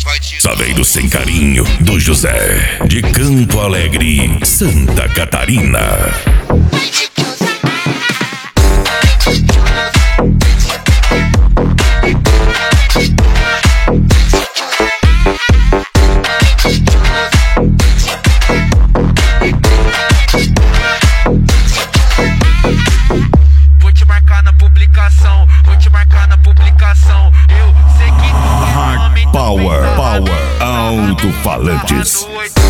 Saveiro sem carinho, do José, de Campo Alegre, Santa Catarina. Vou te marcar na publicação, vou te marcar na publicação. Eu sei que tu é homem, Power, alto-falantes.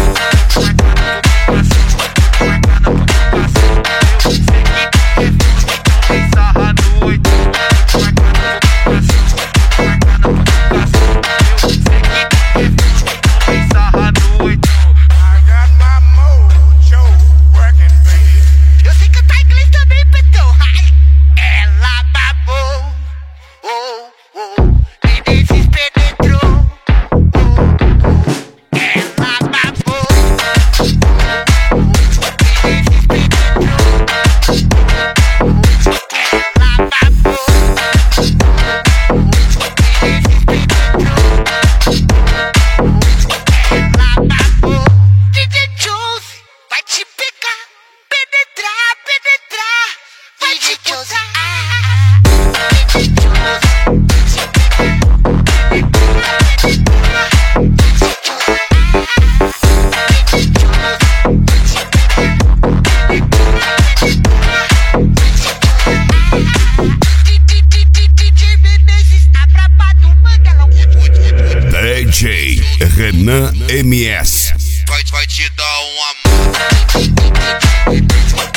DJ Renan MS. Vai te dar um amor.